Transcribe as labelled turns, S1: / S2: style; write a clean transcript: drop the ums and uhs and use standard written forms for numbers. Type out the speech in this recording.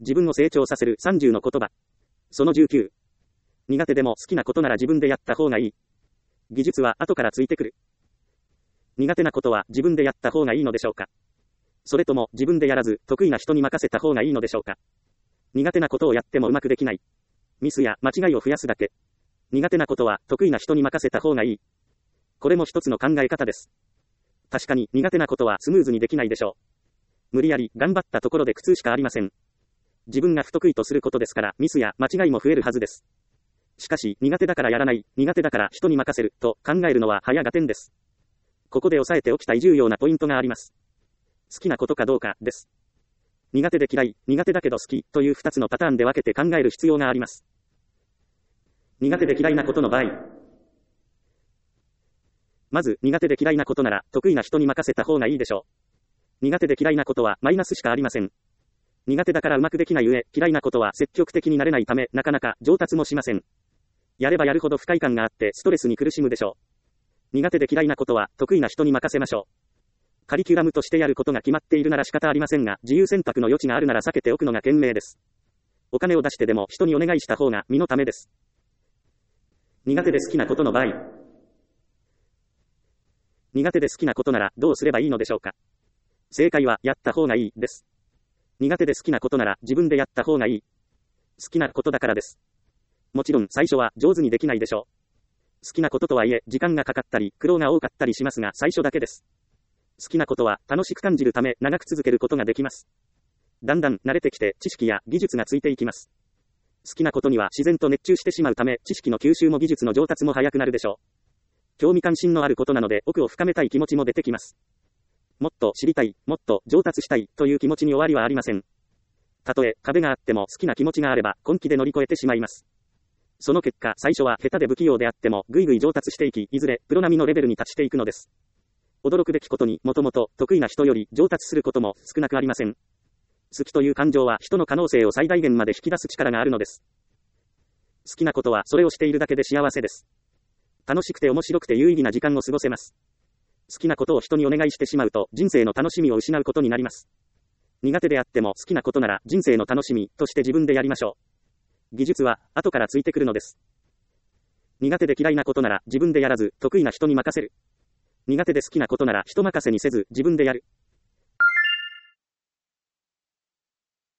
S1: 自分を成長させる30の言葉。その19。苦手でも好きなことなら自分でやった方がいい。技術は後からついてくる。苦手なことは自分でやった方がいいのでしょうか。それとも自分でやらず得意な人に任せた方がいいのでしょうか。苦手なことをやってもうまくできない。ミスや間違いを増やすだけ。苦手なことは得意な人に任せた方がいい。これも一つの考え方です。確かに苦手なことはスムーズにできないでしょう。無理やり頑張ったところで苦痛しかありません。自分が不得意とすることですからミスや間違いも増えるはずです。しかし苦手だからやらない、苦手だから人に任せると考えるのは早合点です。ここで押さえておきたい重要なポイントがあります。好きなことかどうかです。苦手で嫌い、苦手だけど好きという2つのパターンで分けて考える必要があります。苦手で嫌いなことの場合。まず苦手で嫌いなことなら得意な人に任せた方がいいでしょう。苦手で嫌いなことはマイナスしかありません。苦手だからうまくできない上、嫌いなことは積極的になれないためなかなか上達もしません。やればやるほど不快感があってストレスに苦しむでしょう。苦手で嫌いなことは得意な人に任せましょう。カリキュラムとしてやることが決まっているなら仕方ありませんが、自由選択の余地があるなら避けておくのが賢明です。お金を出してでも人にお願いした方が身のためです。苦手で好きなことの場合。苦手で好きなことならどうすればいいのでしょうか。正解はやった方がいいです。苦手で好きなことなら自分でやった方がいい。好きなことだからです。もちろん最初は上手にできないでしょう。好きなこととはいえ時間がかかったり苦労が多かったりしますが最初だけです。好きなことは楽しく感じるため長く続けることができます。だんだん慣れてきて知識や技術がついていきます。好きなことには自然と熱中してしまうため知識の吸収も技術の上達も早くなるでしょう。興味関心のあることなので奥を深めたい気持ちも出てきます。もっと知りたい、もっと上達したいという気持ちに終わりはありません。たとえ壁があっても好きな気持ちがあれば根気で乗り越えてしまいます。その結果最初は下手で不器用であってもぐいぐい上達していき、いずれプロ並みのレベルに達していくのです。驚くべきことにもともと得意な人より上達することも少なくありません。好きという感情は人の可能性を最大限まで引き出す力があるのです。好きなことはそれをしているだけで幸せです。楽しくて面白くて有意義な時間を過ごせます。好きなことを人にお願いしてしまうと人生の楽しみを失うことになります。苦手であっても好きなことなら人生の楽しみとして自分でやりましょう。技術は後からついてくるのです。苦手で嫌いなことなら自分でやらず得意な人に任せる。苦手で好きなことなら人任せにせず自分でやる。